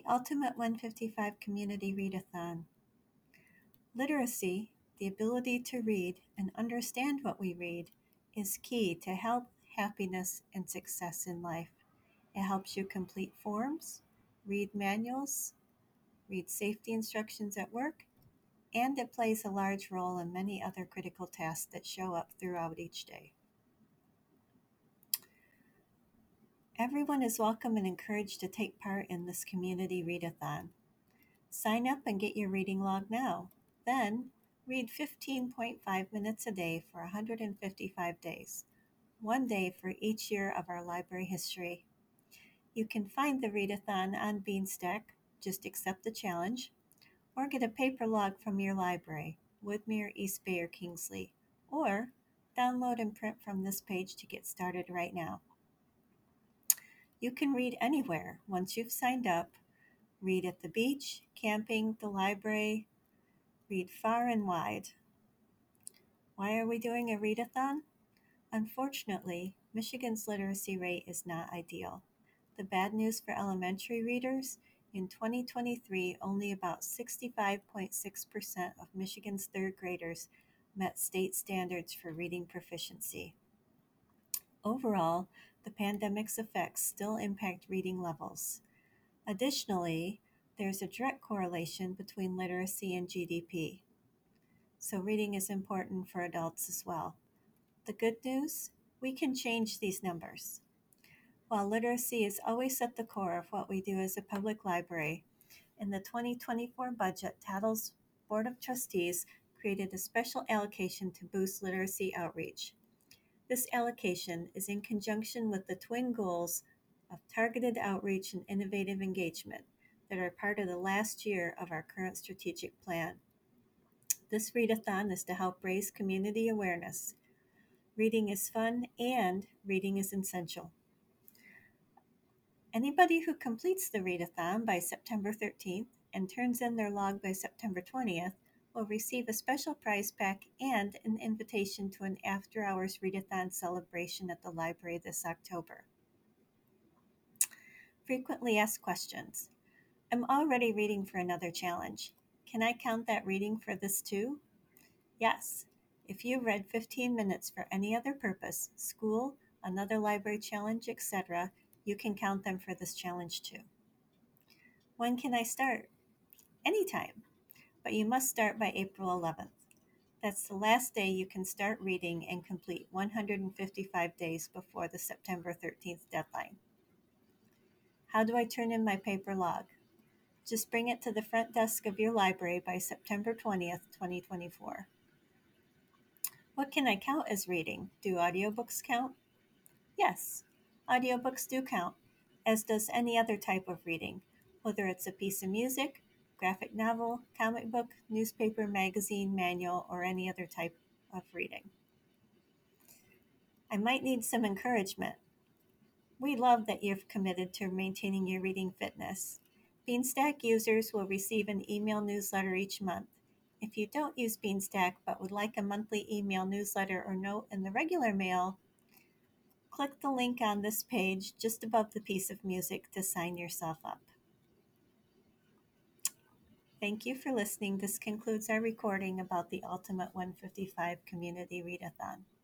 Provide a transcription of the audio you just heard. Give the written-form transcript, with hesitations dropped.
Ultimate 155 Community Readathon. Literacy, the ability to read and understand what we read, is key to health, happiness, and success in life. It helps you complete forms, read manuals, read safety instructions at work, and it plays a large role in many other critical tasks that show up throughout each day. Everyone is welcome and encouraged to take part in this community readathon. Sign up and get your reading log now. Then, read 15.5 minutes a day for 155 days, one day for each year of our library history. You can find the readathon on Beanstack, just accept the challenge, or get a paper log from your library, Woodmere, East Bay, or Kingsley, or download and print from this page to get started right now. You can read anywhere once you've signed up. Read at the beach, camping, the library, read far and wide. Why are we doing a readathon? Unfortunately, Michigan's literacy rate is not ideal. The bad news for elementary readers, in 2023, only about 65.6% of Michigan's third graders met state standards for reading proficiency. Overall, the pandemic's effects still impact reading levels. Additionally, there's a direct correlation between literacy and GDP. So reading is important for adults as well. The good news? We can change these numbers. While literacy is always at the core of what we do as a public library, in the 2024 budget, Tattle's Board of Trustees created a special allocation to boost literacy outreach. This allocation is in conjunction with the twin goals of targeted outreach and innovative engagement that are part of the last year of our current strategic plan. This readathon is to help raise community awareness. Reading is fun and reading is essential. Anybody who completes the readathon by September 13th and turns in their log by September 20th will receive a special prize pack and an invitation to an after-hours readathon celebration at the library this October. Frequently asked questions. I'm already reading for another challenge. Can I count that reading for this too? Yes. If you read 15 minutes for any other purpose, school, another library challenge, etc., you can count them for this challenge too. When can I start? Anytime, but you must start by April 11th. That's the last day you can start reading and complete 155 days before the September 13th deadline. How do I turn in my paper log? Just bring it to the front desk of your library by September 20th, 2024. What can I count as reading? Do audiobooks count? Yes, audiobooks do count, as does any other type of reading, whether it's a piece of music, graphic novel, comic book, newspaper, magazine, manual, or any other type of reading. I might need some encouragement. We love that you've committed to maintaining your reading fitness. Beanstack users will receive an email newsletter each month. If you don't use Beanstack but would like a monthly email newsletter or note in the regular mail, click the link on this page just above the piece of music to sign yourself up. Thank you for listening. This concludes our recording about the Ultimate 155 Community Readathon.